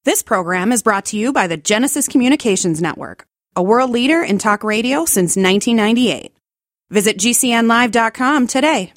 This program is brought to you by the Genesis Communications Network, a world leader in talk radio since 1998. Visit GCNlive.com today.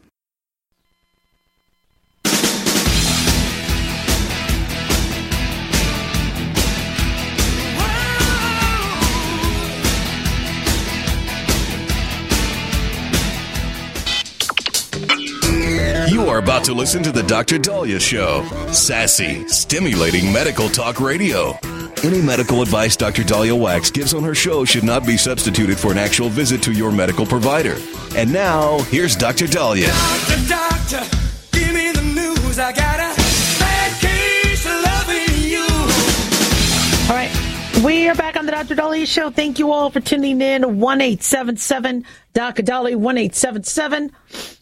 You are about to listen to the Dr. Daliah Show. Sassy, stimulating medical talk radio. Any medical advice Dr. Daliah Wax gives on her show should not be substituted for an actual visit to your medical provider. And now, here's Dr. Daliah. Doctor, give me the news. I got a bad case of loving you. All right. We are back on the Dr. Daliah Show. Thank you all for tuning in. 1-877 Dr. Daliah, 1-877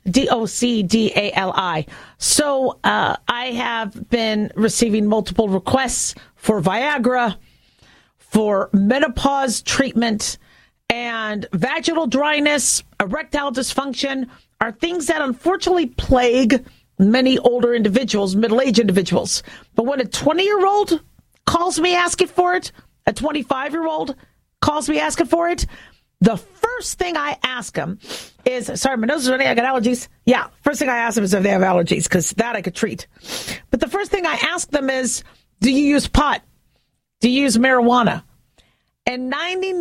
DOCDALI. So I have been receiving multiple requests for Viagra, for menopause treatment, and vaginal dryness, erectile dysfunction are things that unfortunately plague many older individuals, middle-aged individuals. But when a 20-year-old calls me asking for it, a 25-year-old calls me asking for it, the first thing I ask them is, sorry, my nose is running, I got allergies. Yeah, first thing I ask them is if they have allergies, because that I could treat. But the first thing I ask them is, do you use pot? Do you use marijuana? And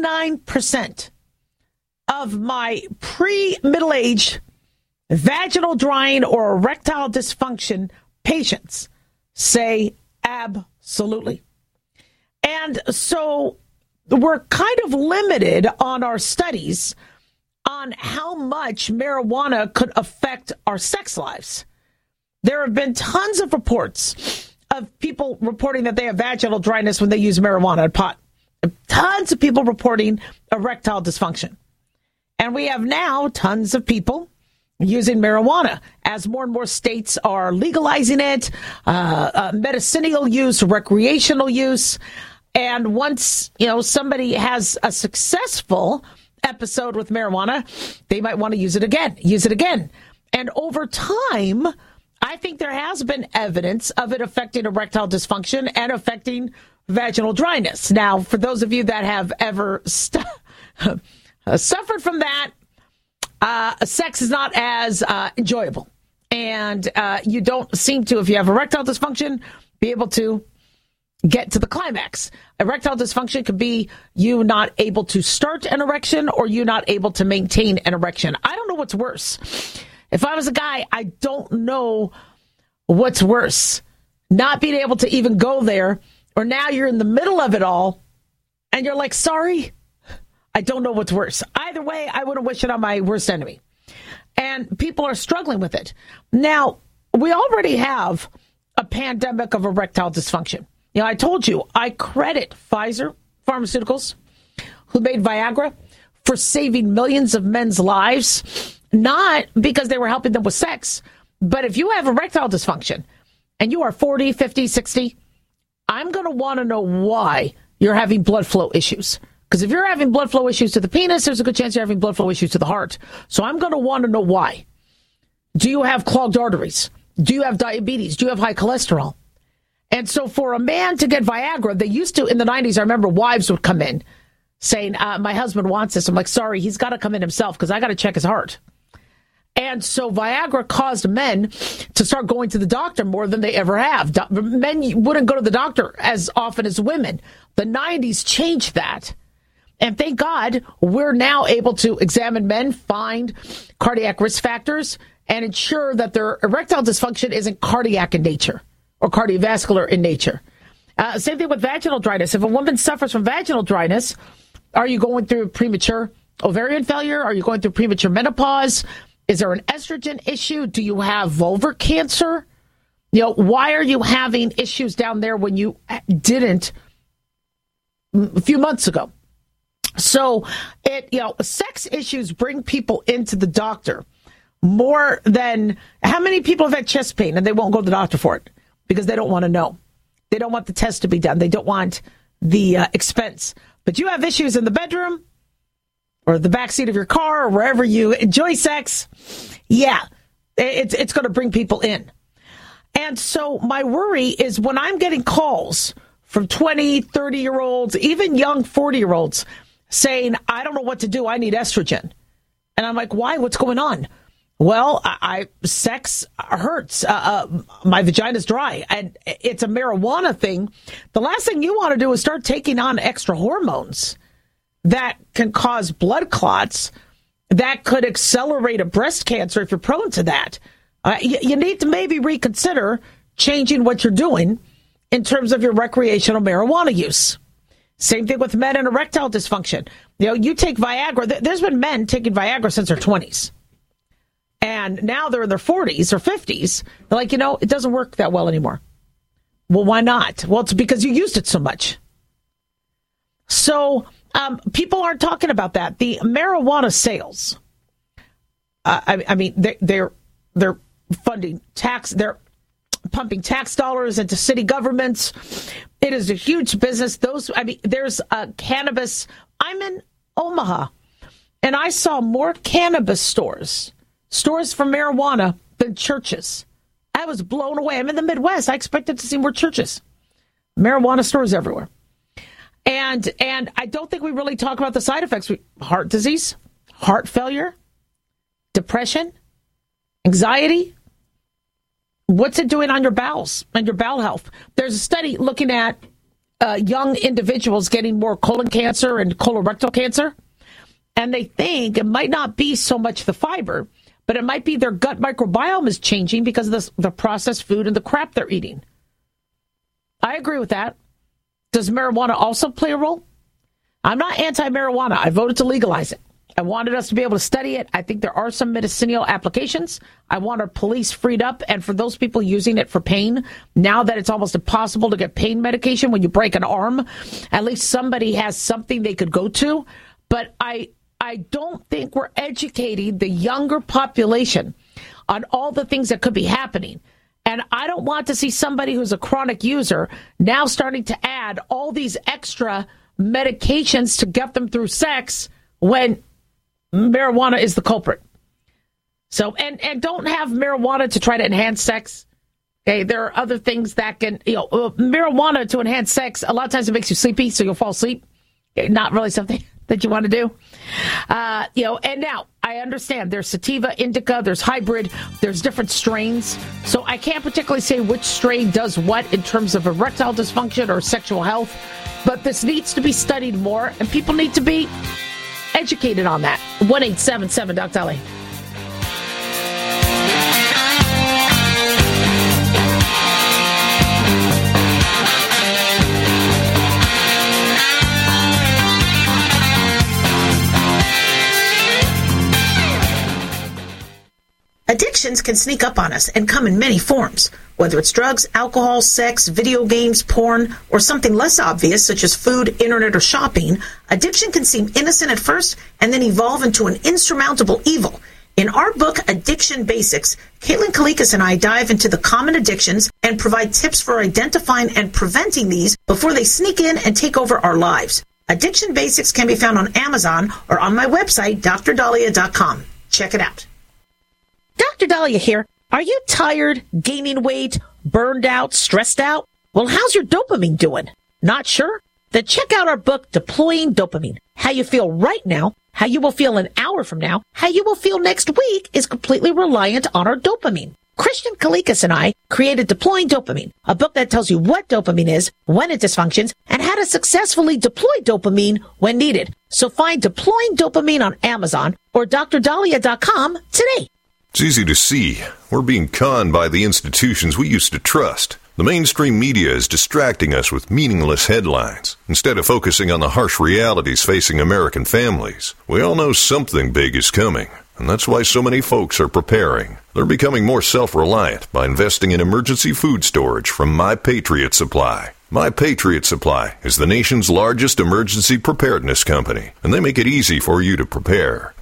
99% of my pre-middle-aged vaginal drying or erectile dysfunction patients say absolutely. And so we're kind of limited on our studies on how much marijuana could affect our sex lives. There have been tons of reports of people reporting that they have vaginal dryness when they use marijuana and pot. Tons of people reporting erectile dysfunction. And we have now tons of people using marijuana as more and more states are legalizing it, medicinal use, recreational use. And once, somebody has a successful episode with marijuana, they might want to use it again. And over time, I think there has been evidence of it affecting erectile dysfunction and affecting vaginal dryness. Now, for those of you that have ever suffered from that, sex is not as enjoyable. And you don't seem to, if you have erectile dysfunction, be able to get to the climax. Erectile dysfunction could be you not able to start an erection or you not able to maintain an erection. I don't know what's worse. If I was a guy, I don't know what's worse. Not being able to even go there, or now you're in the middle of it all and you're like, sorry, I don't know what's worse. Either way, I wouldn't wish it on my worst enemy. And people are struggling with it. Now, we already have a pandemic of erectile dysfunction. I told you, I credit Pfizer Pharmaceuticals, who made Viagra, for saving millions of men's lives, not because they were helping them with sex, but if you have erectile dysfunction and you are 40, 50, 60, I'm going to want to know why you're having blood flow issues. Because if you're having blood flow issues to the penis, there's a good chance you're having blood flow issues to the heart. So I'm going to want to know why. Do you have clogged arteries? Do you have diabetes? Do you have high cholesterol? And so for a man to get Viagra, they used to, in the 90s, I remember wives would come in saying, my husband wants this. I'm like, sorry, he's got to come in himself because I got to check his heart. And so Viagra caused men to start going to the doctor more than they ever have. Men wouldn't go to the doctor as often as women. The 90s changed that. And thank God we're now able to examine men, find cardiac risk factors, and ensure that their erectile dysfunction isn't cardiac in nature or cardiovascular in nature. Same thing with vaginal dryness. If a woman suffers from vaginal dryness, are you going through premature ovarian failure? Are you going through premature menopause? Is there an estrogen issue? Do you have vulvar cancer? Why are you having issues down there when you didn't a few months ago? So, sex issues bring people into the doctor more than how many people have had chest pain and they won't go to the doctor for it because they don't want to know. They don't want the test to be done. They don't want the expense. But you have issues in the bedroom or the backseat of your car or wherever you enjoy sex. Yeah, it's going to bring people in. And so my worry is when I'm getting calls from 20, 30-year-olds, even young 40-year-olds saying, I don't know what to do. I need estrogen. And I'm like, why? What's going on? Well, sex hurts. My vagina's dry, and it's a marijuana thing. The last thing you want to do is start taking on extra hormones that can cause blood clots, that could accelerate a breast cancer if you're prone to that. You need to maybe reconsider changing what you're doing in terms of your recreational marijuana use. Same thing with men and erectile dysfunction. You take Viagra. There's been men taking Viagra since their 20s. And now they're in their 40s or 50s. They're like, it doesn't work that well anymore. Well, why not? Well, it's because you used it so much. So people aren't talking about that. The marijuana sales, they're funding tax. They're pumping tax dollars into city governments. It is a huge business. There's cannabis. I'm in Omaha, and I saw more cannabis stores for marijuana than churches. I was blown away. I'm in the Midwest. I expected to see more churches. Marijuana stores everywhere. And I don't think we really talk about the side effects. Heart disease, heart failure, depression, anxiety. What's it doing on your bowels and your bowel health? There's a study looking at young individuals getting more colon cancer and colorectal cancer. And they think it might not be so much the fiber, but it might be their gut microbiome is changing because of the processed food and the crap they're eating. I agree with that. Does marijuana also play a role? I'm not anti-marijuana. I voted to legalize it. I wanted us to be able to study it. I think there are some medicinal applications. I want our police freed up. And for those people using it for pain, now that it's almost impossible to get pain medication when you break an arm, at least somebody has something they could go to. But I don't think we're educating the younger population on all the things that could be happening. And I don't want to see somebody who's a chronic user now starting to add all these extra medications to get them through sex when marijuana is the culprit. So, and don't have marijuana to try to enhance sex. Okay, there are other things that can, marijuana to enhance sex. A lot of times it makes you sleepy, so you'll fall asleep. Okay, not really something that you want to do. And now I understand there's sativa, indica, there's hybrid, there's different strains. So I can't particularly say which strain does what in terms of erectile dysfunction or sexual health, but this needs to be studied more and people need to be educated on that. 1-877 Dr. Dolly. Addictions can sneak up on us and come in many forms. Whether it's drugs, alcohol, sex, video games, porn, or something less obvious such as food, internet, or shopping, addiction can seem innocent at first and then evolve into an insurmountable evil. In our book, Addiction Basics, Caitlin Kalikas and I dive into the common addictions and provide tips for identifying and preventing these before they sneak in and take over our lives. Addiction Basics can be found on Amazon or on my website, DrDahlia.com. Check it out. Dr. Dahlia here. Are you tired, gaining weight, burned out, stressed out? Well, how's your dopamine doing? Not sure? Then check out our book, Deploying Dopamine. How you feel right now, how you will feel an hour from now, how you will feel next week is completely reliant on our dopamine. Christian Kalikas and I created Deploying Dopamine, a book that tells you what dopamine is, when it dysfunctions, and how to successfully deploy dopamine when needed. So find Deploying Dopamine on Amazon or DrDahlia.com today. It's easy to see. We're being conned by the institutions we used to trust. The mainstream media is distracting us with meaningless headlines instead of focusing on the harsh realities facing American families. We all know something big is coming, and that's why so many folks are preparing. They're becoming more self-reliant by investing in emergency food storage from My Patriot Supply. My Patriot Supply is the nation's largest emergency preparedness company, and they make it easy for you to prepare.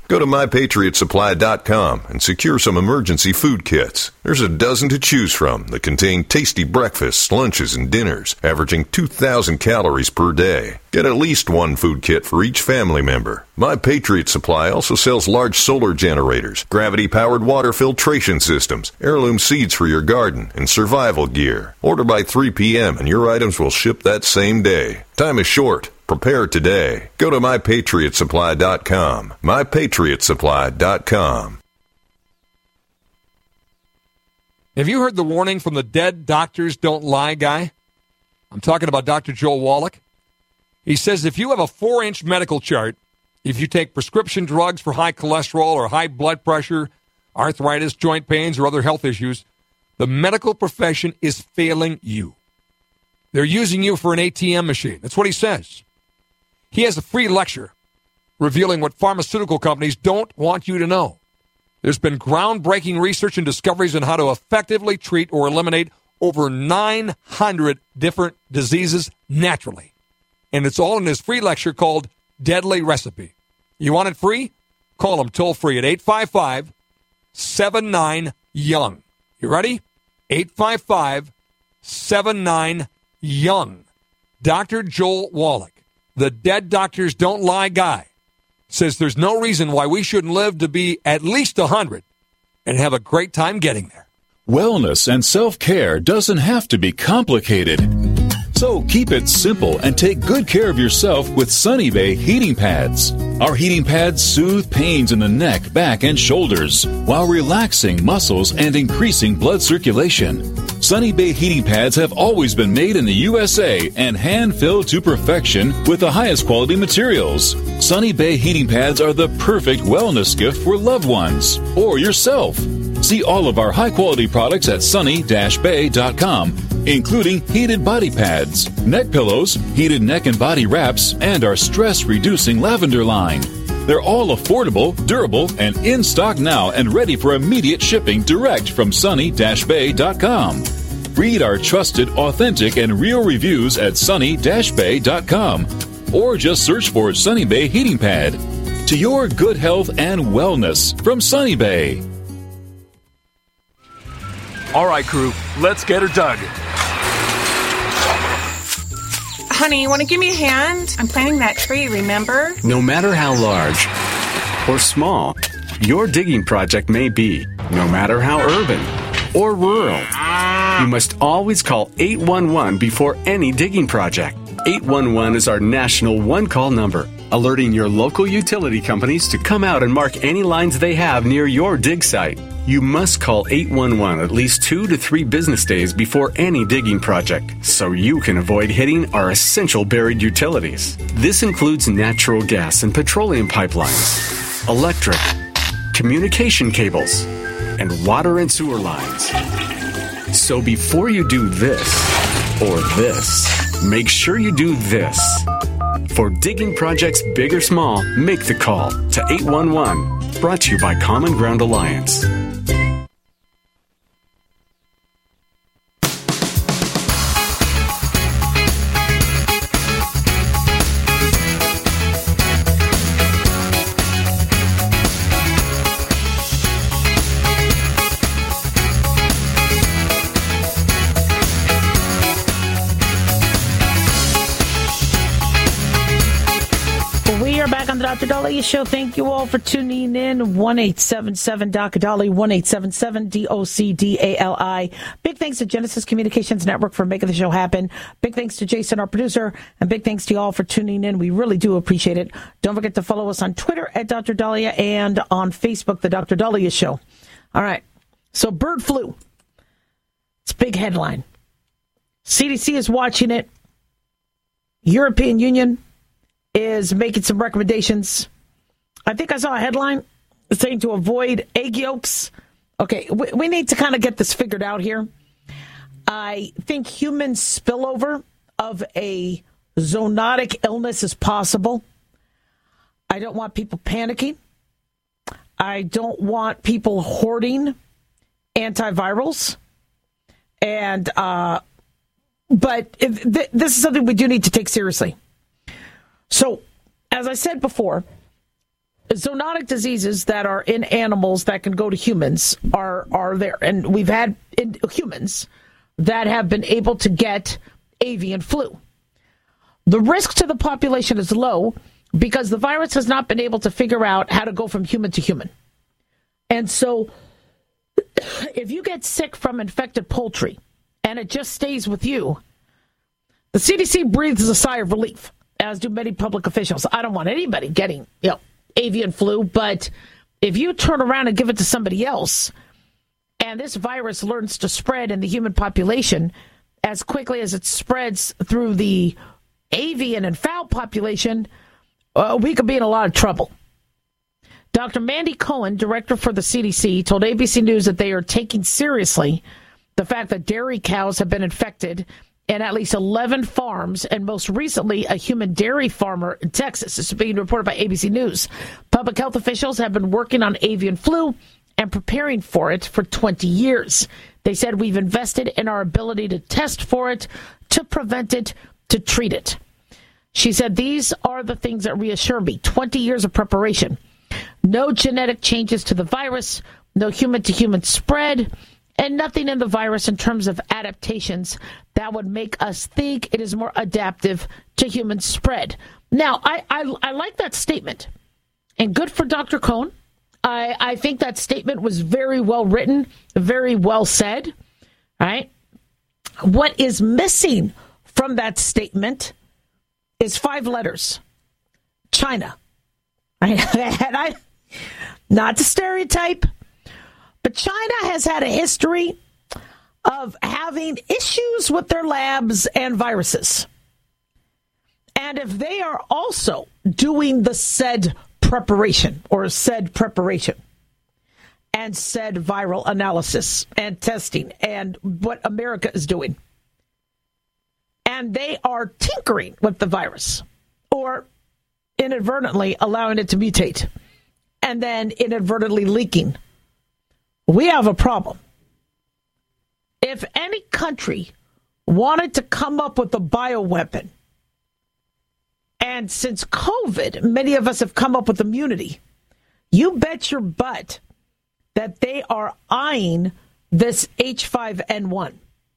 Go to MyPatriotSupply.com and secure some emergency food kits. There's a dozen to choose from that contain tasty breakfasts, lunches, and dinners, averaging 2,000 calories per day. Get at least one food kit for each family member. My Patriot Supply also sells large solar generators, gravity-powered water filtration systems, heirloom seeds for your garden, and survival gear. Order by 3 p.m. and your items will ship that same day. Time is short. Prepare today. Go to MyPatriotSupply.com. MyPatriotSupply.com. Have you heard the warning from the Dead Doctors Don't Lie guy? I'm talking about Dr. Joel Wallach. He says if you have a 4-inch medical chart, if you take prescription drugs for high cholesterol or high blood pressure, arthritis, joint pains, or other health issues, the medical profession is failing you. They're using you for an ATM machine. That's what he says. He has a free lecture revealing what pharmaceutical companies don't want you to know. There's been groundbreaking research and discoveries on how to effectively treat or eliminate over 900 different diseases naturally. And it's all in his free lecture called Deadly Recipe. You want it free? Call him toll free at 855-79-YOUNG. You ready? 855-79-YOUNG. Dr. Joel Wallach, the Dead Doctors Don't Lie guy, says there's no reason why we shouldn't live to be at least 100 and have a great time getting there. Wellness and self-care doesn't have to be complicated. So keep it simple and take good care of yourself with Sunny Bay heating pads. Our heating pads soothe pains in the neck, back, and shoulders while relaxing muscles and increasing blood circulation. Sunny Bay heating pads have always been made in the USA and hand-filled to perfection with the highest quality materials. Sunny Bay heating pads are the perfect wellness gift for loved ones or yourself. See all of our high-quality products at sunny-bay.com, including heated body pads, neck pillows, heated neck and body wraps, and our stress-reducing lavender line. They're all affordable, durable, and in stock now and ready for immediate shipping direct from sunny-bay.com. Read our trusted, authentic, and real reviews at sunny-bay.com or just search for Sunny Bay Heating Pad. To your good health and wellness from Sunny Bay. All right, crew, let's get her dug. Honey, you want to give me a hand? I'm planting that tree, remember? No matter how large or small your digging project may be, no matter how urban or rural, you must always call 811 before any digging project. 811 is our national one-call number, alerting your local utility companies to come out and mark any lines they have near your dig site. You must call 811 at least 2 to 3 business days before any digging project so you can avoid hitting our essential buried utilities. This includes natural gas and petroleum pipelines, electric, communication cables, and water and sewer lines. So before you do this or this, make sure you do this. For digging projects big or small, make the call to 811. Brought to you by Common Ground Alliance. Dr. Dahlia Show. Thank you all for tuning in. 1-877-Dr. Dali, 1-877-DOCDALI. Big thanks to Genesis Communications Network for making the show happen. Big thanks to Jason, our producer, and big thanks to you all for tuning in. We really do appreciate it. Don't forget to follow us on Twitter at Dr. Dahlia and on Facebook, The Dr. Dahlia Show. All right. So bird flu. It's a big headline. CDC is watching it. European Union is making some recommendations. I think I saw a headline saying to avoid egg yolks. Okay, we need to kind of get this figured out here. I think human spillover of a zoonotic illness is possible. I don't want people panicking. I don't want people hoarding antivirals. And but this is something we do need to take seriously. So, as I said before, zoonotic diseases that are in animals that can go to humans are there. And we've had humans that have been able to get avian flu. The risk to the population is low because the virus has not been able to figure out how to go from human to human. And so if you get sick from infected poultry and it just stays with you, the CDC breathes a sigh of relief, as do many public officials. I don't want anybody getting, avian flu, but if you turn around and give it to somebody else, and this virus learns to spread in the human population as quickly as it spreads through the avian and fowl population, we could be in a lot of trouble. Dr. Mandy Cohen, director for the CDC, told ABC News that they are taking seriously the fact that dairy cows have been infected in at least 11 farms, and most recently a human dairy farmer in Texas. This is being reported by ABC News. Public health officials have been working on avian flu and preparing for it for 20 years. They said, we've invested in our ability to test for it, to prevent it, to treat it. She said, these are the things that reassure me. 20 years of preparation. No genetic changes to the virus, no human-to-human spread, and nothing in the virus in terms of adaptations that would make us think it is more adaptive to human spread. Now, I like that statement, and good for Dr. Cohen. I think that statement was very well written, very well said. All right. What is missing from that statement is 5 letters. China. Not to stereotype, but China has had a history of having issues with their labs and viruses. And if they are also doing the said preparation and said viral analysis and testing and what America is doing, and they are tinkering with the virus or inadvertently allowing it to mutate and then inadvertently leaking, we have a problem. If any country wanted to come up with a bioweapon, and since COVID, many of us have come up with immunity, you bet your butt that they are eyeing this H5N1.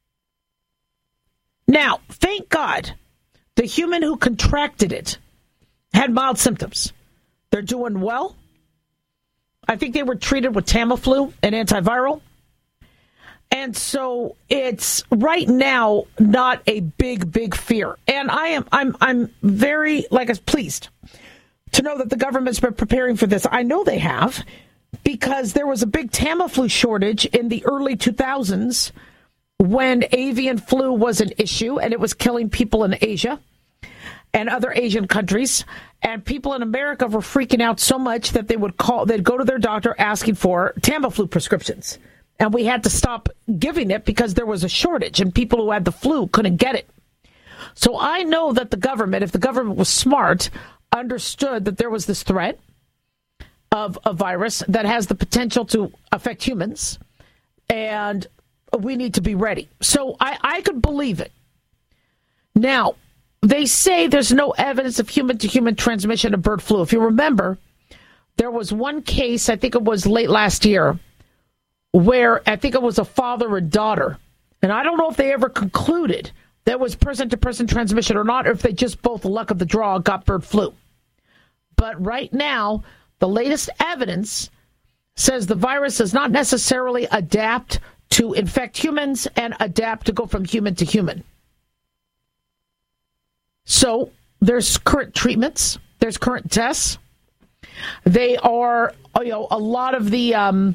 Now, thank God, the human who contracted it had mild symptoms. They're doing well. I think they were treated with Tamiflu, an antiviral. And so it's right now not a big fear. And I'm very pleased to know that the government's been preparing for this. I know they have, because there was a big Tamiflu shortage in the early 2000s when avian flu was an issue and it was killing people in Asia and other Asian countries. And people in America were freaking out so much that they'd go to their doctor asking for Tamiflu prescriptions. And we had to stop giving it because there was a shortage and people who had the flu couldn't get it. So I know that the government, if the government was smart, understood that there was this threat of a virus that has the potential to affect humans, and we need to be ready. So I could believe it. Now, they say there's no evidence of human-to-human transmission of bird flu. If you remember, there was one case, I think it was late last year, where I think it was a father and daughter. And I don't know if they ever concluded there was person-to-person transmission or not, or if they just both, luck of the draw, got bird flu. But right now, the latest evidence says the virus does not necessarily adapt to infect humans and adapt to go from human to human. So there's current treatments, there's current tests. They are, a lot of the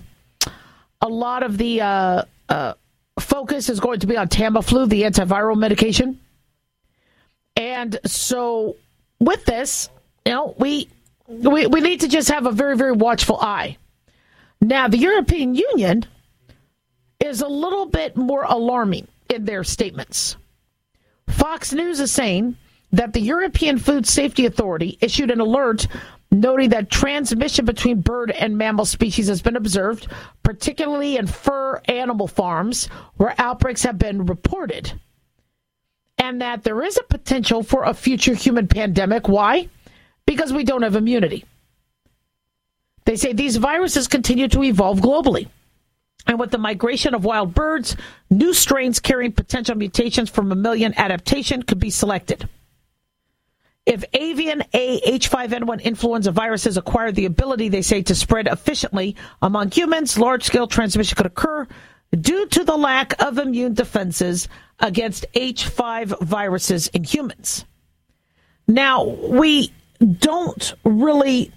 focus is going to be on Tamiflu, the antiviral medication. And so with this, we need to just have a very, very watchful eye. Now, the European Union is a little bit more alarming in their statements. Fox News is saying that the European Food Safety Authority issued an alert noting that transmission between bird and mammal species has been observed, particularly in fur animal farms where outbreaks have been reported, and that there is a potential for a future human pandemic. Why? Because we don't have immunity. They say these viruses continue to evolve globally. And with the migration of wild birds, new strains carrying potential mutations for mammalian adaptation could be selected. If avian H5N1 influenza viruses acquire the ability, they say, to spread efficiently among humans, large-scale transmission could occur due to the lack of immune defenses against H5 viruses in humans. Now, we don't really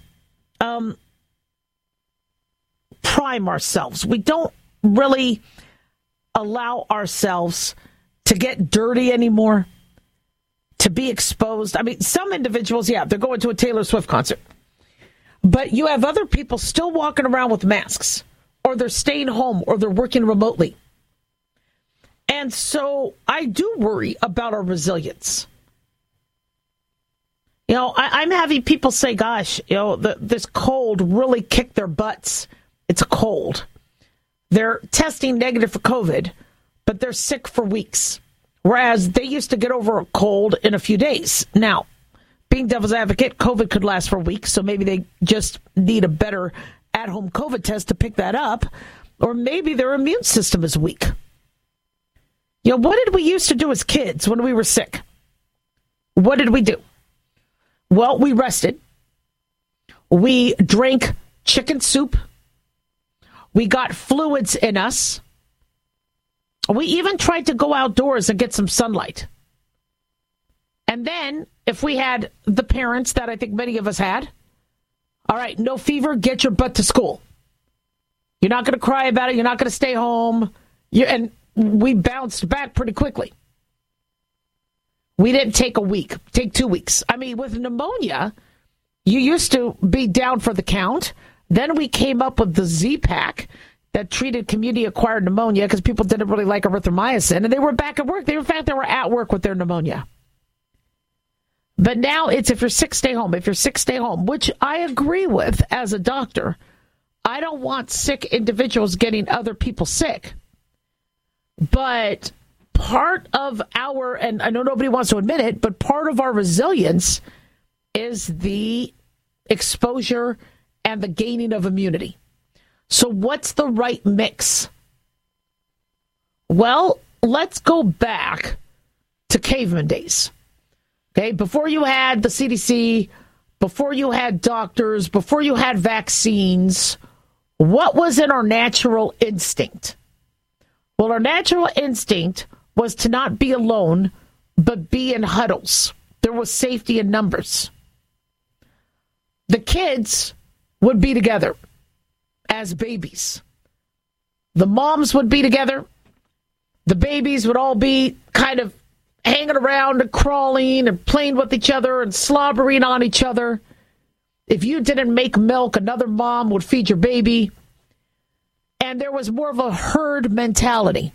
prime ourselves. We don't really allow ourselves to get dirty anymore, to be exposed. I mean, some individuals, yeah, they're going to a Taylor Swift concert. But you have other people still walking around with masks, or they're staying home, or they're working remotely. And so I do worry about our resilience. You know, I'm having people say, gosh, you know, this cold really kicked their butts. It's a cold. They're testing negative for COVID, but they're sick for weeks. Whereas they used to get over a cold in a few days. Now, being devil's advocate, COVID could last for weeks, so maybe they just need a better at-home COVID test to pick that up. Or maybe their immune system is weak. You know, what did we used to do as kids when we were sick? What did we do? Well, we rested. We drank chicken soup. We got fluids in us. We even tried to go outdoors and get some sunlight. And then, if we had the parents that I think many of us had, all right, no fever, get your butt to school. You're not going to cry about it. You're not going to stay home. And we bounced back pretty quickly. We didn't take a week, take 2 weeks. I mean, with pneumonia, you used to be down for the count. Then we came up with the Z-Pak that treated community-acquired pneumonia because people didn't really like erythromycin, and they were back at work. In fact, they were at work with their pneumonia. But now it's if you're sick, stay home. If you're sick, stay home, which I agree with as a doctor. I don't want sick individuals getting other people sick. But part of our, and I know nobody wants to admit it, but part of our resilience is the exposure and the gaining of immunity. So what's the right mix? Well, let's go back to caveman days. Okay, before you had the CDC, before you had doctors, before you had vaccines, what was in our natural instinct? Well, our natural instinct was to not be alone, but be in huddles. There was safety in numbers. The kids would be together as babies. The moms would be together. The babies would all be kind of hanging around and crawling and playing with each other and slobbering on each other. If you didn't make milk, another mom would feed your baby. And there was more of a herd mentality.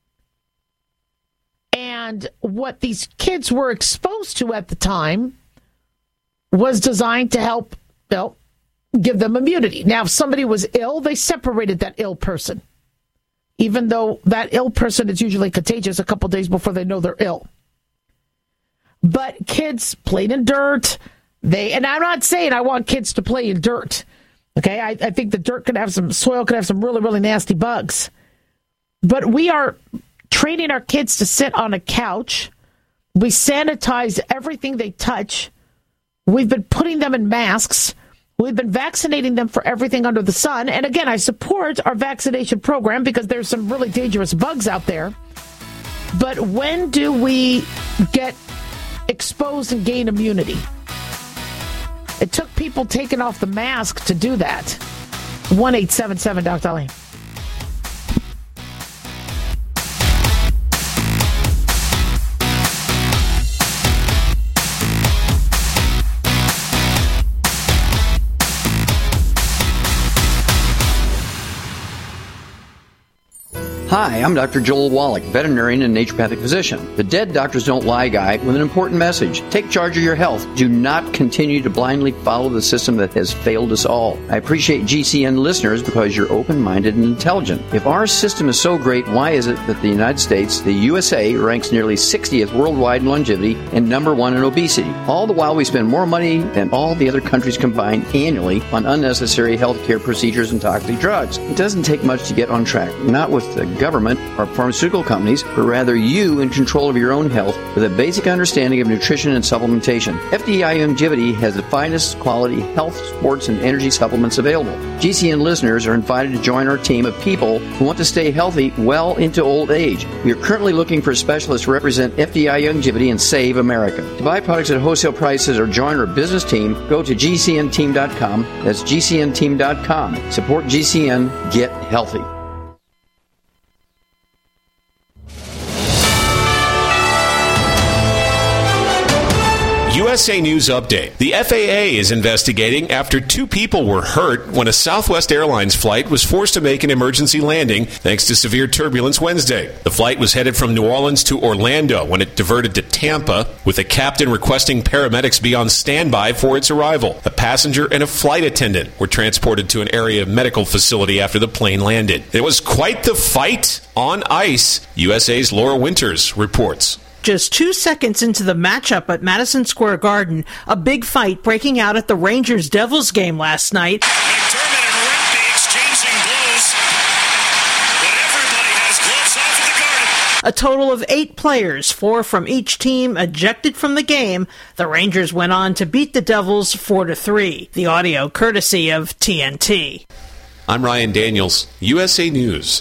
And what these kids were exposed to at the time was designed to help, give them immunity. Now, if somebody was ill, they separated that ill person, even though that ill person is usually contagious a couple days before they know they're ill. But kids played in dirt. And I'm not saying I want kids to play in dirt. Okay, I think the dirt could have some, soil could have some really, really nasty bugs. But we are training our kids to sit on a couch. We sanitize everything they touch. We've been putting them in masks. We've been vaccinating them for everything under the sun. And again, I support our vaccination program because there's some really dangerous bugs out there. But when do we get exposed and gain immunity? It took people taking off the mask to do that. 1-877 Dr. Ali. Hi, I'm Dr. Joel Wallach, veterinarian and naturopathic physician, the Dead Doctors Don't Lie guy with an important message. Take charge of your health. Do not continue to blindly follow the system that has failed us all. I appreciate GCN listeners because you're open-minded and intelligent. If our system is so great, why is it that the United States, the USA, ranks nearly 60th worldwide in longevity and number 1 in obesity? All the while we spend more money than all the other countries combined annually on unnecessary healthcare procedures and toxic drugs. It doesn't take much to get on track, not with the government or pharmaceutical companies, but rather you in control of your own health with a basic understanding of nutrition and supplementation. FDI Longevity has the finest quality health, sports, and energy supplements available. GCN listeners are invited to join our team of people who want to stay healthy well into old age. We are currently looking for specialists to represent FDI Longevity and Save America. To buy products at wholesale prices or join our business team, go to GCNteam.com. That's GCNteam.com. Support GCN. Get healthy. USA News Update. The FAA is investigating after 2 people were hurt when a Southwest Airlines flight was forced to make an emergency landing thanks to severe turbulence Wednesday. The flight was headed from New Orleans to Orlando when it diverted to Tampa, with a captain requesting paramedics be on standby for its arrival. A passenger and a flight attendant were transported to an area medical facility after the plane landed. It was quite the fight on ice, USA's Laura Winters reports. Just 2 seconds into the matchup at Madison Square Garden, a big fight breaking out at the Rangers-Devils game last night. McDermott and Rigby exchanging blows, but everybody has gloves off at the Garden. A total of 8 players, 4 from each team, ejected from the game. The Rangers went on to beat the Devils 4-3. The audio courtesy of TNT. I'm Ryan Daniels, USA News.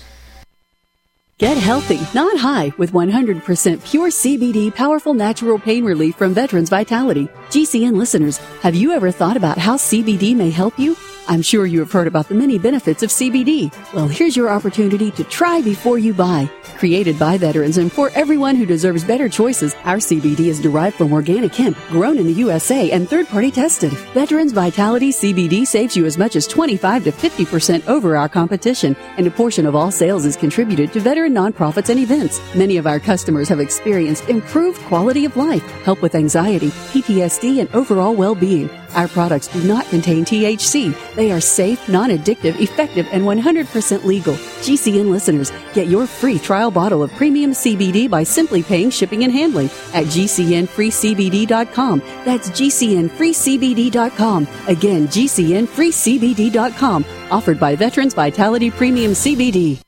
Get healthy, not high, with 100% pure CBD powerful natural pain relief from Veterans Vitality. GCN listeners, have you ever thought about how CBD may help you? I'm sure you have heard about the many benefits of CBD. Well, here's your opportunity to try before you buy. Created by veterans and for everyone who deserves better choices, our CBD is derived from organic hemp, grown in the USA and third-party tested. Veterans Vitality CBD saves you as much as 25 to 50% over our competition, and a portion of all sales is contributed to veteran nonprofits and events. Many of our customers have experienced improved quality of life, help with anxiety, PTSD, and overall well-being. Our products do not contain THC. They are safe, non-addictive, effective, and 100% legal. GCN listeners, get your free trial bottle of premium CBD by simply paying shipping and handling at GCNFreeCBD.com. That's GCNFreeCBD.com. Again, GCNFreeCBD.com. Offered by Veterans Vitality Premium CBD.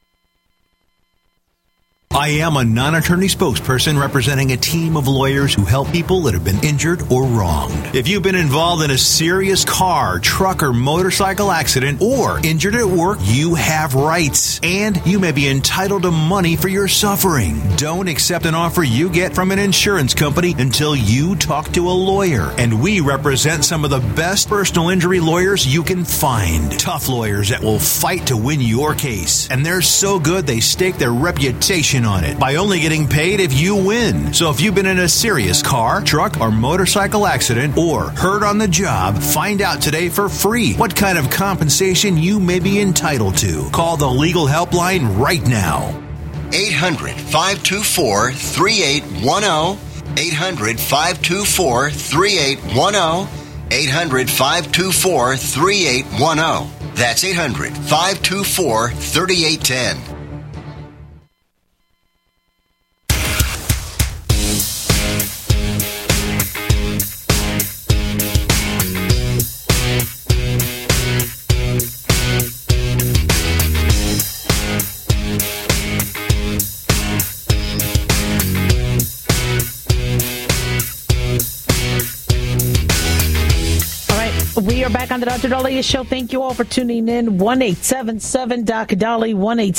I am a non-attorney spokesperson representing a team of lawyers who help people that have been injured or wronged. If you've been involved in a serious car, truck, or motorcycle accident or injured at work, you have rights, and you may be entitled to money for your suffering. Don't accept an offer you get from an insurance company until you talk to a lawyer. And we represent some of the best personal injury lawyers you can find. Tough lawyers that will fight to win your case. And they're so good they stake their reputation on it by only getting paid if you win. So if you've been in a serious car, truck, or motorcycle accident or hurt on the job, find out today for free what kind of compensation you may be entitled to. Call the legal helpline right now. 800-524-3810. 800-524-3810. 800-524-3810. That's 800-524-3810. We are back on the Dr. Daliah Show. Thank you all for tuning in. 1-877-DOC-DALI,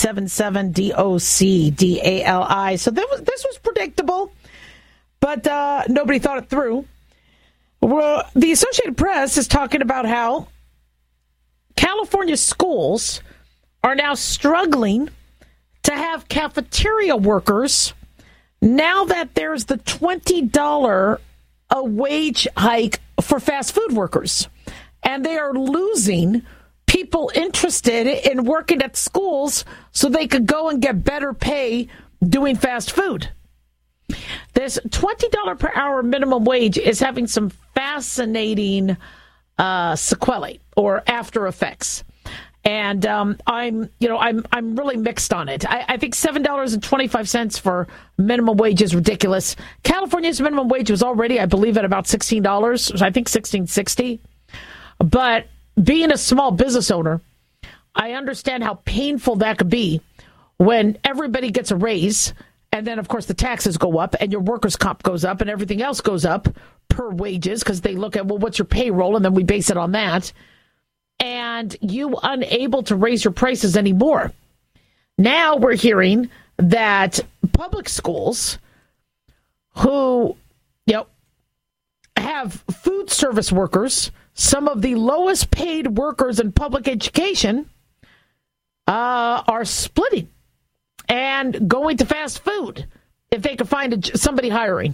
1-877-DOC-DALI. So this was predictable, but nobody thought it through. Well, the Associated Press is talking about how California schools are now struggling to have cafeteria workers now that there's the $20 a wage hike for fast food workers. And they are losing people interested in working at schools so they could go and get better pay doing fast food. This $20 per hour minimum wage is having some fascinating sequelae or after effects. And I'm really mixed on it. I think $7.25 for minimum wage is ridiculous. California's minimum wage was already, I believe, at about $16. I think $16.60. But being a small business owner, I understand how painful that could be when everybody gets a raise, and then, of course, the taxes go up, and your workers' comp goes up, and everything else goes up per wages, because they look at, well, what's your payroll, and then we base it on that. And you unable to raise your prices anymore. Now we're hearing that public schools who, have food service workers, some of the lowest paid workers in public education, are splitting and going to fast food if they can find somebody hiring.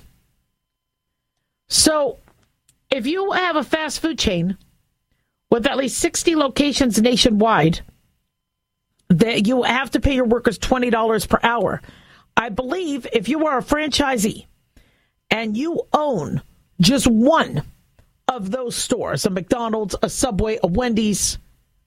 So if you have a fast food chain with at least 60 locations nationwide, that you have to pay your workers $20 per hour. I believe if you are a franchisee and you own just one of those stores, a McDonald's, a Subway, a Wendy's,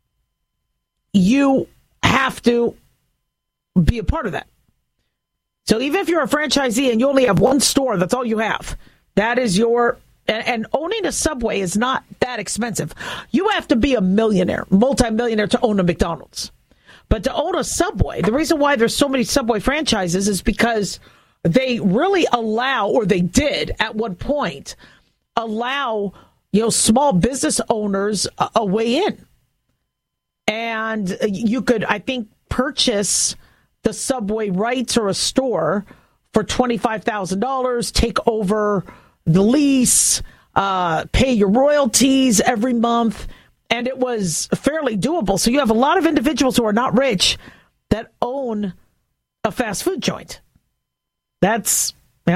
you have to be a part of that. So even if you're a franchisee and you only have one store, that's all you have. That is your... And owning a Subway is not that expensive. You have to be a millionaire, multimillionaire to own a McDonald's. But to own a Subway, the reason why there's so many Subway franchises is because they really allow, or they did at one point, allow, small business owners a way in. And you could, I think, purchase the Subway rights or a store for $25,000, take over the lease, pay your royalties every month, and it was fairly doable. So you have a lot of individuals who are not rich that own a fast food joint. That's,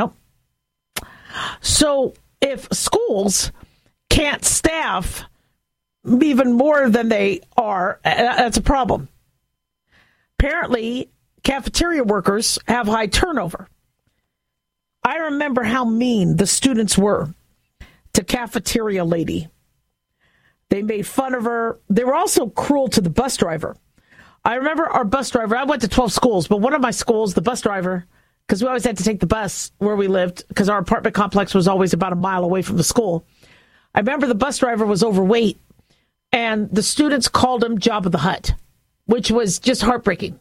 so if schools can't staff even more than they are, that's a problem. Apparently, cafeteria workers have high turnover. I remember how mean the students were to cafeteria lady. They made fun of her. They were also cruel to the bus driver. I remember our bus driver. I went to 12 schools, but one of my schools, the bus driver, because we always had to take the bus where we lived, because our apartment complex was always about a mile away from the school. I remember the bus driver was overweight, and the students called him Jabba the Hutt, which was just heartbreaking.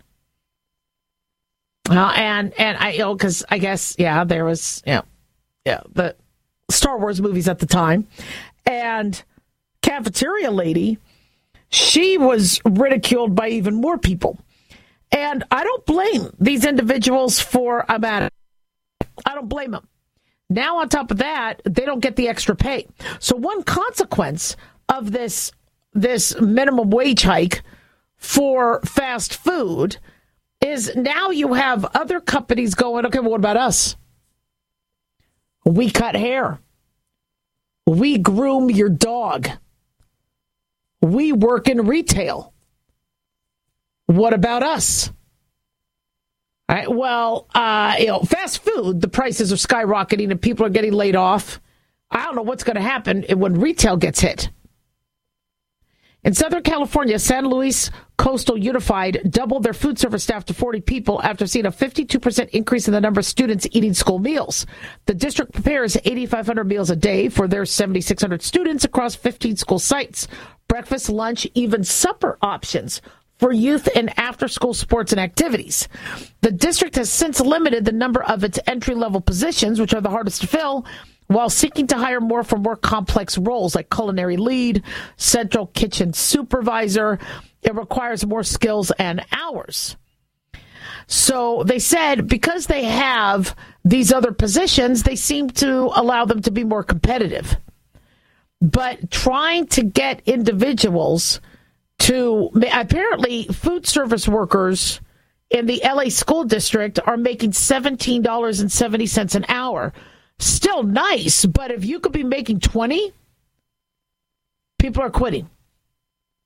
And I, because I guess, there was, the Star Wars movies at the time. And cafeteria lady, she was ridiculed by even more people. And I don't blame these individuals for a matter. I don't blame them. Now, on top of that, they don't get the extra pay. So one consequence of this minimum wage hike for fast food is now you have other companies going, okay, well, what about us? We cut hair. We groom your dog. We work in retail. What about us? All right, well, fast food, the prices are skyrocketing and people are getting laid off. I don't know what's going to happen when retail gets hit. In Southern California, San Luis Coastal Unified doubled their food service staff to 40 people after seeing a 52% increase in the number of students eating school meals. The district prepares 8,500 meals a day for their 7,600 students across 15 school sites. Breakfast, lunch, even supper options for youth and after-school sports and activities. The district has since limited the number of its entry-level positions, which are the hardest to fill, while seeking to hire more for more complex roles like culinary lead, central kitchen supervisor. It requires more skills and hours. So they said because they have these other positions, they seem to allow them to be more competitive. But trying to get individuals to, apparently food service workers in the LA school district are making $17.70 an hour. Still nice, but if you could be making $20, people are quitting.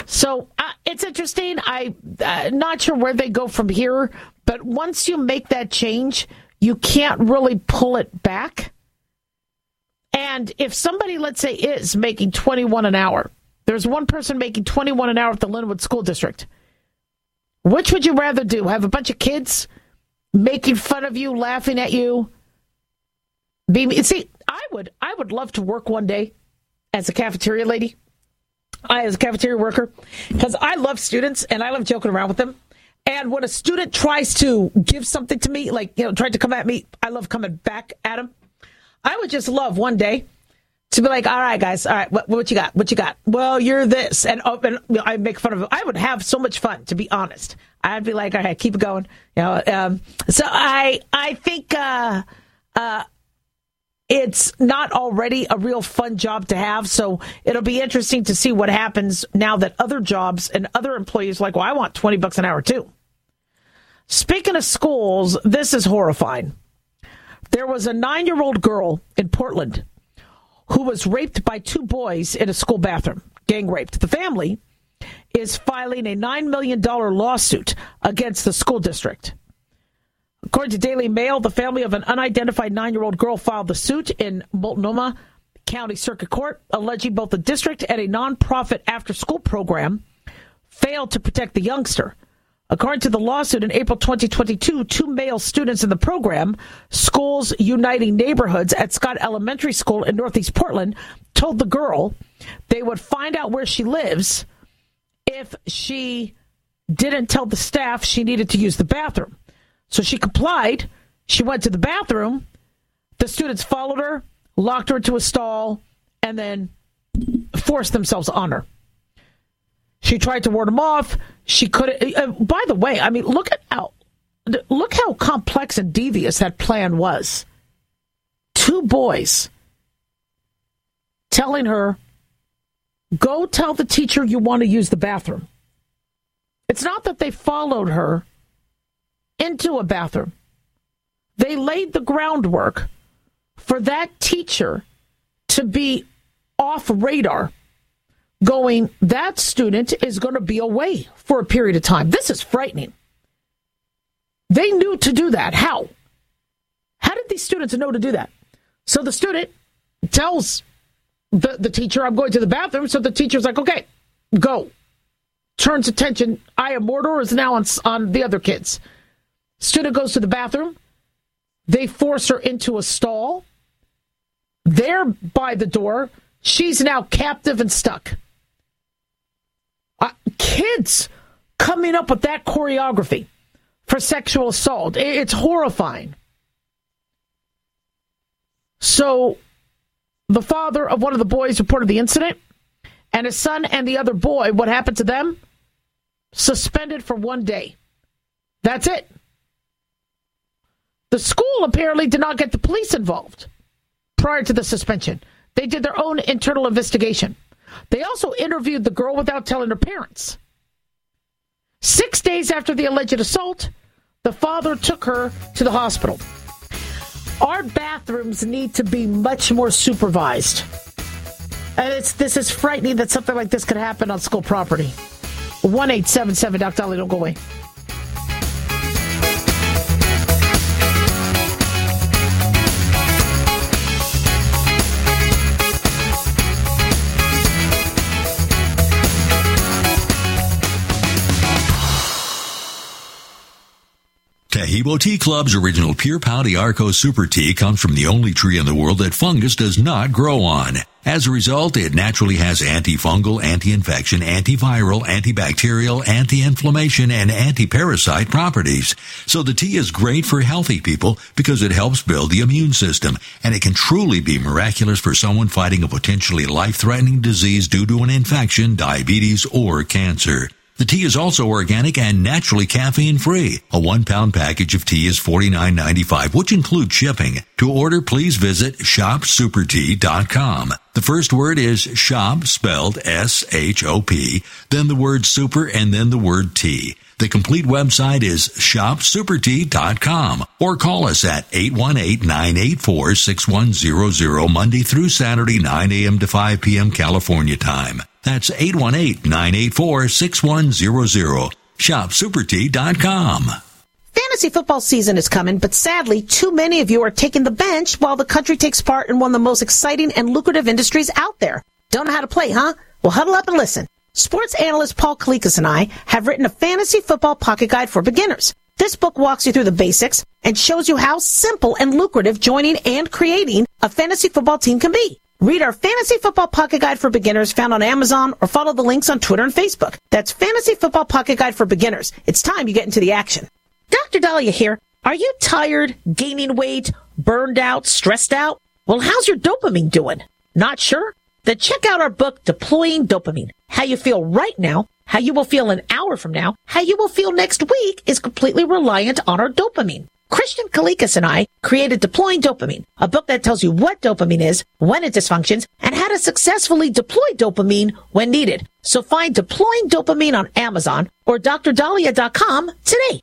So it's interesting. I'm not sure where they go from here, but once you make that change, you can't really pull it back. And if somebody, let's say, is making $21 an hour, there's one person making $21 an hour at the Linwood School District. Which would you rather do? Have a bunch of kids making fun of you, laughing at you? See, I would love to work one day as a cafeteria lady. As a cafeteria worker, because I love students and I love joking around with them. And when a student tries to give something to me, like, tried to come at me, I love coming back at them. I would just love one day to be like, all right, guys, all right, what you got? What you got? Well, you're this. And I make fun of it. I would have so much fun, to be honest. I'd be like, all right, keep it going. So I think it's not already a real fun job to have. So it'll be interesting to see what happens now that other jobs and other employees are like, well, I want $20 an hour too. Speaking of schools, this is horrifying. There was a 9-year-old girl in Portland who was raped by 2 boys in a school bathroom, gang raped. The family is filing a $9 million lawsuit against the school district. According to Daily Mail, the family of an unidentified 9-year-old girl filed the suit in Multnomah County Circuit Court, alleging both the district and a nonprofit after-school program failed to protect the youngster. According to the lawsuit, in April 2022, 2 male students in the program, Schools Uniting Neighborhoods at Scott Elementary School in Northeast Portland, told the girl they would find out where she lives if she didn't tell the staff she needed to use the bathroom. So she complied. She went to the bathroom. The students followed her, locked her into a stall, and then forced themselves on her. She tried to ward them off. She couldn't. By the way, I mean, look how complex and devious that plan was. 2 boys telling her, go tell the teacher you want to use the bathroom. It's not that they followed her into a bathroom. They laid the groundwork for that teacher to be off radar, going, that student is going to be away for a period of time. This is frightening. They knew to do that. How? How did these students know to do that? So the student tells the teacher, I'm going to the bathroom. So the teacher's like, okay, go. Turns attention. Eye of Mordor is now on the other kids. Student goes to the bathroom. They force her into a stall. They're by the door. She's now captive and stuck. Kids coming up with that choreography for sexual assault. It's horrifying. So the father of one of the boys reported the incident, and his son and the other boy, what happened to them? Suspended for 1 day. That's it. The school apparently did not get the police involved prior to the suspension. They did their own internal investigation. They also interviewed the girl without telling her parents. 6 days after the alleged assault, the father took her to the hospital. Our bathrooms need to be much more supervised. And this is frightening that something like this could happen on school property. 1-877 Dr. Dolly, don't go away. Taheebo Tea Club's original Pure Pau d'Arco Super Tea comes from the only tree in the world that fungus does not grow on. As a result, it naturally has antifungal, anti-infection, antiviral, antibacterial, anti-inflammation, and anti-parasite properties. So the tea is great for healthy people because it helps build the immune system, and it can truly be miraculous for someone fighting a potentially life-threatening disease due to an infection, diabetes, or cancer. The tea is also organic and naturally caffeine-free. A 1-pound package of tea is $49.95, which includes shipping. To order, please visit shopsupertea.com. The first word is shop, spelled S-H-O-P, then the word super, and then the word tea. The complete website is shopsupertea.com, or call us at 818-984-6100 Monday through Saturday, 9 a.m. to 5 p.m. California time. That's 818-984-6100. ShopSuperTea.com. Fantasy football season is coming, but sadly, too many of you are taking the bench while the country takes part in one of the most exciting and lucrative industries out there. Don't know how to play, huh? Well, huddle up and listen. Sports analyst Paul Kalikas and I have written a fantasy football pocket guide for beginners. This book walks you through the basics and shows you how simple and lucrative joining and creating a fantasy football team can be. Read our Fantasy Football Pocket Guide for Beginners found on Amazon or follow the links on Twitter and Facebook. That's Fantasy Football Pocket Guide for Beginners. It's time you get into the action. Dr. Dahlia here. Are you tired, gaining weight, burned out, stressed out? Well, how's your dopamine doing? Not sure? Then check out our book, Deploying Dopamine. How you feel right now, how you will feel an hour from now, how you will feel next week is completely reliant on our dopamine. Christian Kalikas and I created Deploying Dopamine, a book that tells you what dopamine is, when it dysfunctions, and how to successfully deploy dopamine when needed. So find Deploying Dopamine on Amazon or drdahlia.com today.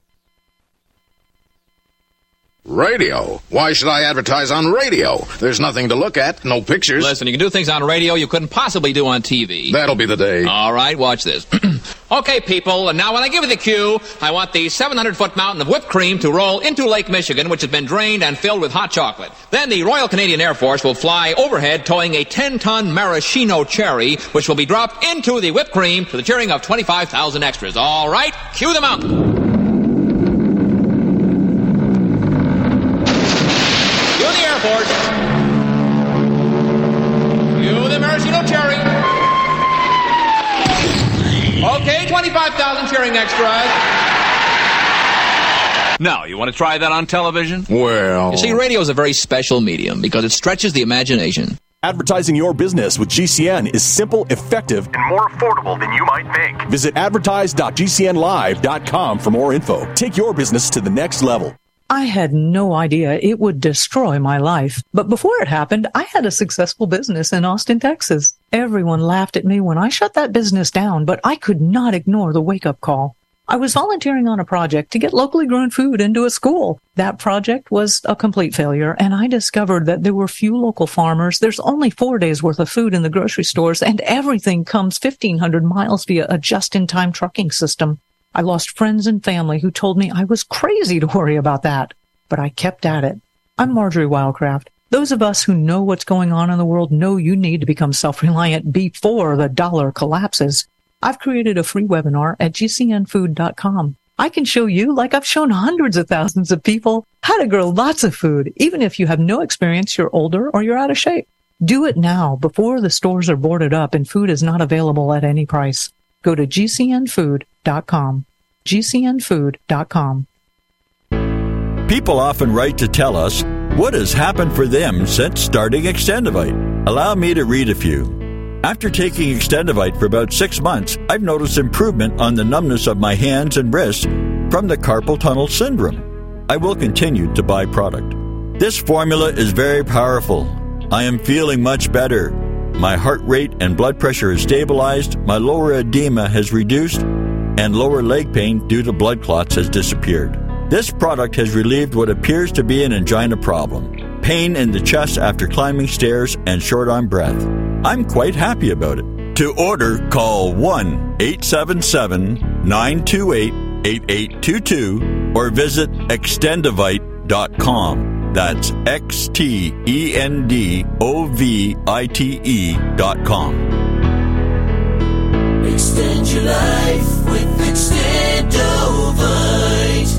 Radio. Why should I advertise on radio? There's nothing to look at, no pictures. Listen, you can do things on radio you couldn't possibly do on TV. That'll be the day. All right, watch this. Okay, people, and now when I give you the cue, I want the 700-foot mountain of whipped cream to roll into Lake Michigan, which has been drained and filled with hot chocolate. Then the Royal Canadian Air Force will fly overhead towing a 10-ton maraschino cherry, which will be dropped into the whipped cream to the cheering of 25,000 extras. All right, cue the mountain. Airport. You the maraschino cherry. Okay, 25,000 cheering extras. Now, you want to try that on television? Well... You see, radio is a very special medium because it stretches the imagination. Advertising your business with GCN is simple, effective, and more affordable than you might think. Visit advertise.gcnlive.com for more info. Take your business to the next level. I had no idea it would destroy my life. But before it happened, I had a successful business in Austin, Texas. Everyone laughed at me when I shut that business down, but I could not ignore the wake-up call. I was volunteering on a project to get locally grown food into a school. That project was a complete failure, and I discovered that there were few local farmers. There's only 4 days' worth of food in the grocery stores, and everything comes 1,500 miles via a just-in-time trucking system. I lost friends and family who told me I was crazy to worry about that, but I kept at it. I'm Marjorie Wildcraft. Those of us who know what's going on in the world know you need to become self-reliant before the dollar collapses. I've created a free webinar at gcnfood.com. I can show you, like I've shown hundreds of thousands of people, how to grow lots of food, even if you have no experience, you're older, or you're out of shape. Do it now before the stores are boarded up and food is not available at any price. Go to gcnfood.com. gcnfood.com. People often write to tell us what has happened for them since starting Extendivite. Allow me to read a few. After taking Extendivite for about 6 months, I've noticed improvement on the numbness of my hands and wrists from the carpal tunnel syndrome. I will continue to buy product. This formula is very powerful. I am feeling much better. My heart rate and blood pressure is stabilized, my lower edema has reduced, and lower leg pain due to blood clots has disappeared. This product has relieved what appears to be an angina problem, pain in the chest after climbing stairs, and short on breath. I'm quite happy about it. To order, call 1-877-928-8822 or visit extendivite.com. That's extendovite.com. Extend your life with Extendovite.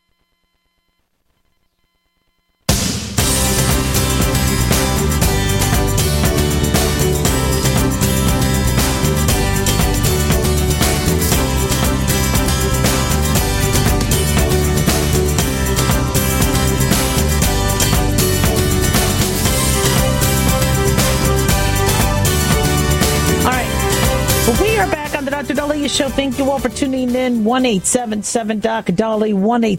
We are back on the Dr. Dahlia Show. Thank you all for tuning in. 1-877-DOC-DALI,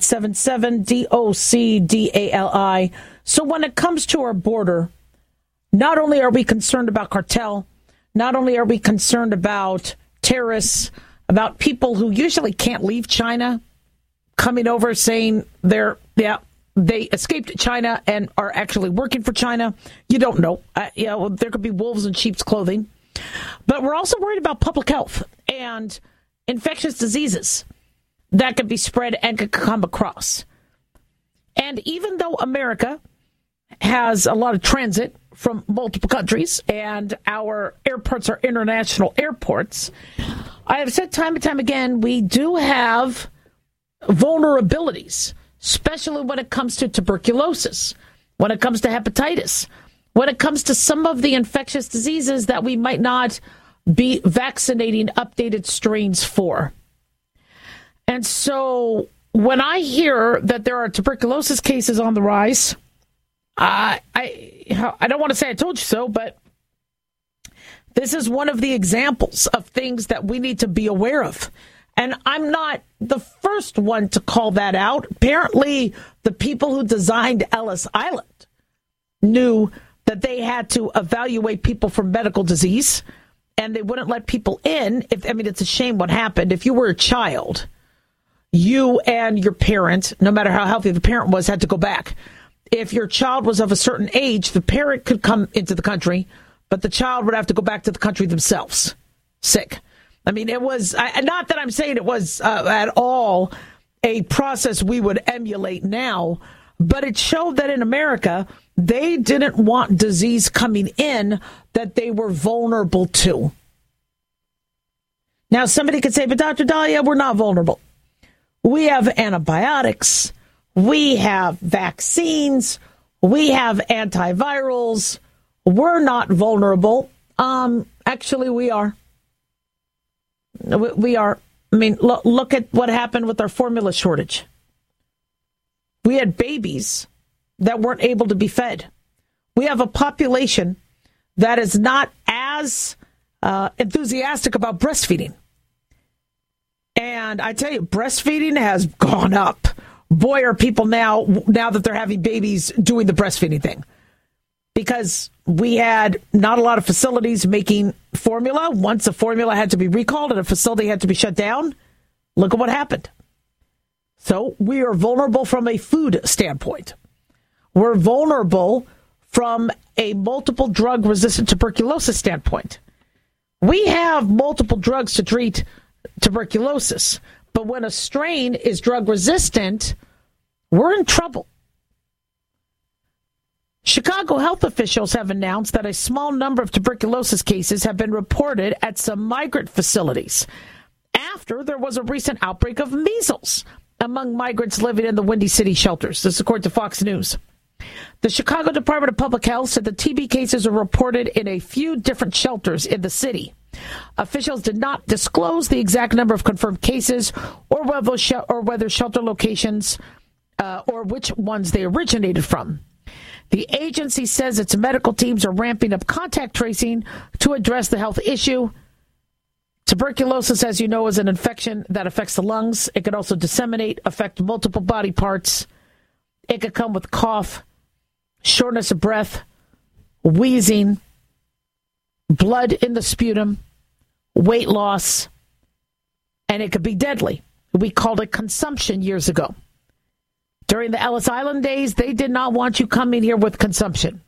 1-877-DOC-DALI. So when it comes to our border, not only are we concerned about cartel, not only are we concerned about terrorists, about people who usually can't leave China, coming over saying they escaped China and are actually working for China. You don't know. There could be wolves in sheep's clothing. But we're also worried about public health and infectious diseases that could be spread and could come across. And even though America has a lot of transit from multiple countries and our airports are international airports, I have said time and time again, we do have vulnerabilities, especially when it comes to tuberculosis, when it comes to hepatitis, when it comes to some of the infectious diseases that we might not be vaccinating updated strains for. And so when I hear that there are tuberculosis cases on the rise, I don't want to say I told you so, but this is one of the examples of things that we need to be aware of. And I'm not the first one to call that out. Apparently, the people who designed Ellis Island knew that they had to evaluate people for medical disease, and they wouldn't let people in. It's a shame what happened. If you were a child, you and your parent, no matter how healthy the parent was, had to go back. If your child was of a certain age, the parent could come into the country, but the child would have to go back to the country themselves, sick. It was, not that I'm saying it was at all a process we would emulate now, but it showed that in America, they didn't want disease coming in that they were vulnerable to. Now, somebody could say, but Dr. Dahlia, we're not vulnerable. We have antibiotics. We have vaccines. We have antivirals. We're not vulnerable. Actually, we are. We are. Look at what happened with our formula shortage. We had babies that weren't able to be fed. We have a population that is not as enthusiastic about breastfeeding. And I tell you, breastfeeding has gone up. Boy, are people now that they're having babies doing the breastfeeding thing. Because we had not a lot of facilities making formula. Once a formula had to be recalled and a facility had to be shut down, look at what happened. So we are vulnerable from a food standpoint. We're vulnerable from a multiple drug resistant tuberculosis standpoint. We have multiple drugs to treat tuberculosis, but when a strain is drug resistant, we're in trouble. Chicago health officials have announced that a small number of tuberculosis cases have been reported at some migrant facilities after there was a recent outbreak of measles among migrants living in the Windy City shelters. This according to Fox News. The Chicago Department of Public Health said the TB cases are reported in a few different shelters in the city. Officials did not disclose the exact number of confirmed cases or whether shelter locations or which ones they originated from. The agency says its medical teams are ramping up contact tracing to address the health issue. Tuberculosis, as you know, is an infection that affects the lungs. It can also disseminate, affect multiple body parts. It could come with cough, shortness of breath, wheezing, blood in the sputum, weight loss, and it could be deadly. We called it consumption years ago. During the Ellis Island days, they did not want you coming here with consumption.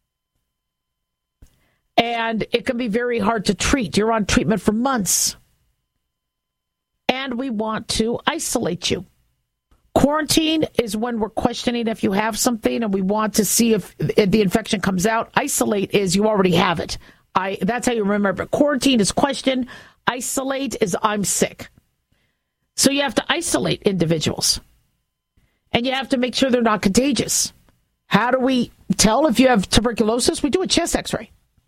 And it can be very hard to treat. You're on treatment for months. And we want to isolate you. Quarantine is when we're questioning if you have something and we want to see if the infection comes out. Isolate is you already have it. That's how you remember. Quarantine is question. Isolate is I'm sick. So you have to isolate individuals. And you have to make sure they're not contagious. How do we tell if you have tuberculosis? We do a chest x-ray.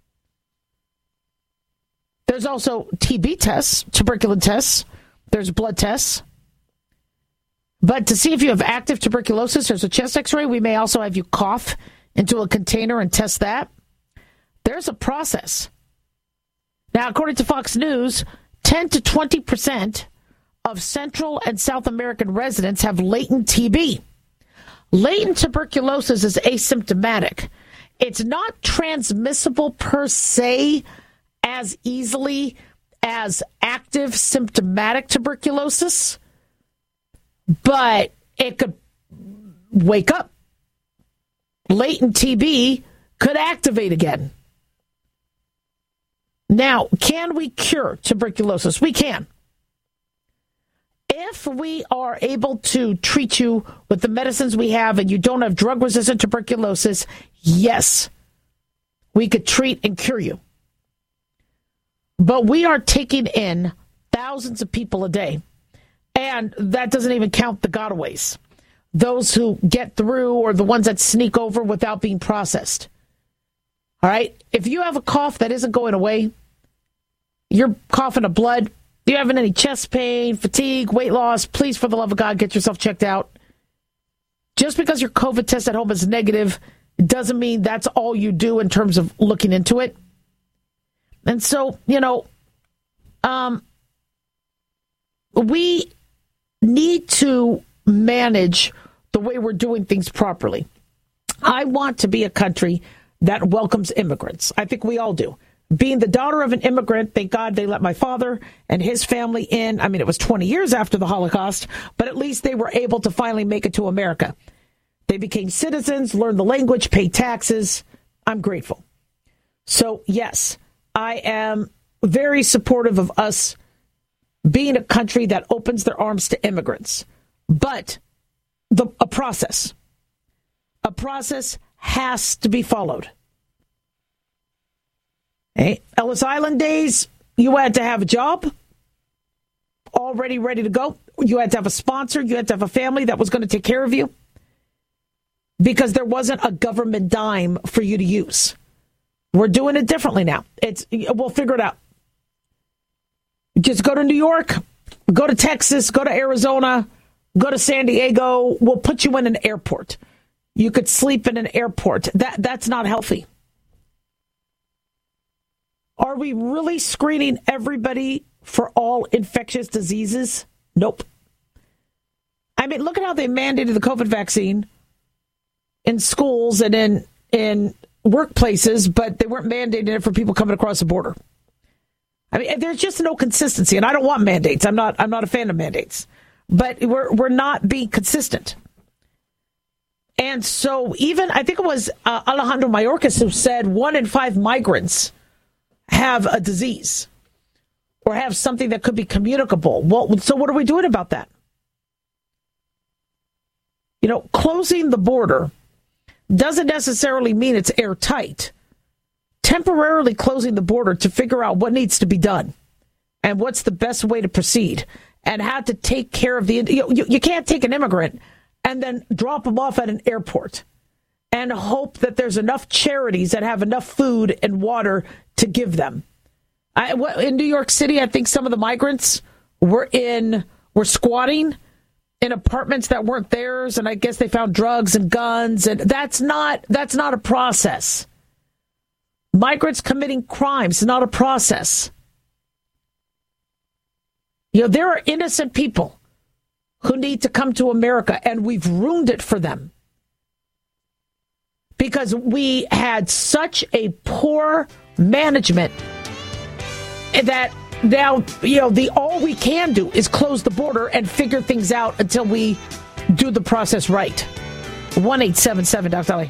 There's also TB tests, tuberculin tests. There's blood tests. But to see if you have active tuberculosis, there's a chest x-ray. We may also have you cough into a container and test that. There's a process. Now, according to Fox News, 10 to 20% of Central and South American residents have latent TB. Latent tuberculosis is asymptomatic. It's not transmissible per se as easily as active symptomatic tuberculosis, but it could wake up. Latent TB could activate again. Now, can we cure tuberculosis? We can. If we are able to treat you with the medicines we have and you don't have drug-resistant tuberculosis, yes, we could treat and cure you. But we are taking in thousands of people a day, and that doesn't even count the gotaways, those who get through or the ones that sneak over without being processed. All right? If you have a cough that isn't going away, you're coughing up blood, you're having any chest pain, fatigue, weight loss, please, for the love of God, get yourself checked out. Just because your COVID test at home is negative doesn't mean that's all you do in terms of looking into it. And so, we need to manage the way we're doing things properly. I want to be a country that welcomes immigrants. I think we all do. Being the daughter of an immigrant, thank God they let my father and his family in. I mean, it was 20 years after the Holocaust, but at least they were able to finally make it to America. They became citizens, learned the language, paid taxes. I'm grateful. So, yes, I am very supportive of us being a country that opens their arms to immigrants. But a process has to be followed. Hey, Ellis Island days, you had to have a job already ready to go. You had to have a sponsor. You had to have a family that was going to take care of you because there wasn't a government dime for you to use. We're doing it differently now. We'll figure it out. Just go to New York, go to Texas, go to Arizona, go to San Diego. We'll put you in an airport. You could sleep in an airport. That's not healthy. Are we really screening everybody for all infectious diseases? Nope. I mean, look at how they mandated the COVID vaccine in schools and in workplaces, but they weren't mandating it for people coming across the border. I mean, there's just no consistency, and I don't want mandates. I'm not a fan of mandates, but we're not being consistent. And so even, I think it was Alejandro Mayorkas who said 1 in 5 migrants have a disease or have something that could be communicable. Well, so what are we doing about that? Closing the border doesn't necessarily mean it's airtight. Temporarily closing the border to figure out what needs to be done and what's the best way to proceed and how to take care of you can't take an immigrant and then drop them off at an airport and hope that there's enough charities that have enough food and water to give them. In New York City, I think some of the migrants were squatting in apartments that weren't theirs, and I guess they found drugs and guns, and that's not a process. Migrants committing crimes is not a process. There are innocent people who need to come to America, and we've ruined it for them because we had such a poor management that now, all we can do is close the border and figure things out until we do the process right. 1-877 Dr. Ali.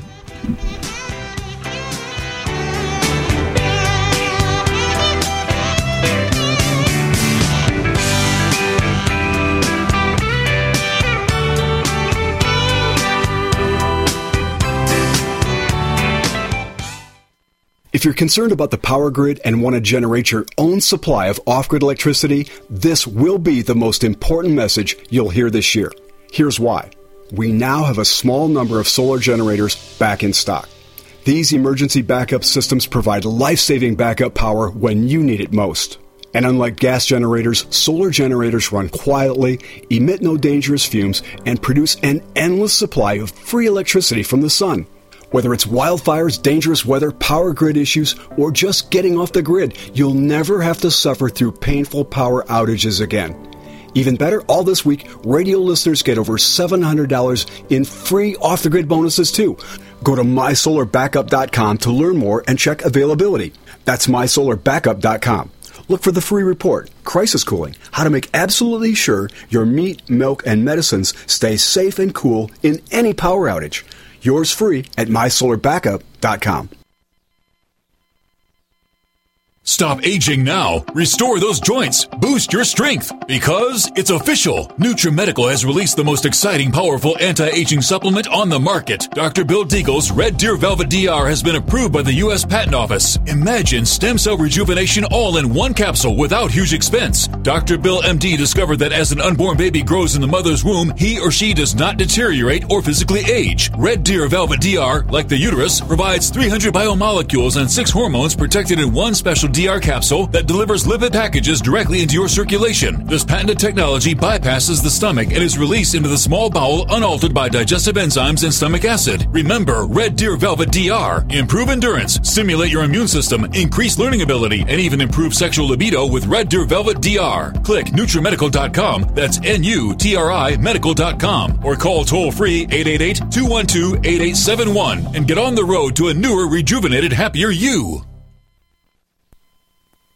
If you're concerned about the power grid and want to generate your own supply of off-grid electricity, this will be the most important message you'll hear this year. Here's why. We now have a small number of solar generators back in stock. These emergency backup systems provide life-saving backup power when you need it most. And unlike gas generators, solar generators run quietly, emit no dangerous fumes, and produce an endless supply of free electricity from the sun. Whether it's wildfires, dangerous weather, power grid issues, or just getting off the grid, you'll never have to suffer through painful power outages again. Even better, all this week, radio listeners get over $700 in free off-the-grid bonuses, too. Go to mysolarbackup.com to learn more and check availability. That's mysolarbackup.com. Look for the free report, Crisis Cooling, how to make absolutely sure your meat, milk, and medicines stay safe and cool in any power outage. Yours free at mysolarbackup.com. Stop aging now. Restore those joints. Boost your strength. Because it's official. NutriMedical has released the most exciting, powerful anti-aging supplement on the market. Dr. Bill Deagle's Red Deer Velvet DR has been approved by the U.S. Patent Office. Imagine stem cell rejuvenation all in one capsule without huge expense. Dr. Bill MD discovered that as an unborn baby grows in the mother's womb, he or she does not deteriorate or physically age. Red Deer Velvet DR, like the uterus, provides 300 biomolecules and 6 hormones protected in one special DR capsule that delivers lipid packages directly into your circulation. This patented technology bypasses the stomach and is released into the small bowel unaltered by digestive enzymes and stomach acid. Remember, Red Deer Velvet DR. Improve endurance, stimulate your immune system, increase learning ability, and even improve sexual libido with Red Deer Velvet DR. Click NutriMedical.com, that's NUTRI Medical.com, or call toll-free 888-212-8871 and get on the road to a newer, rejuvenated, happier you.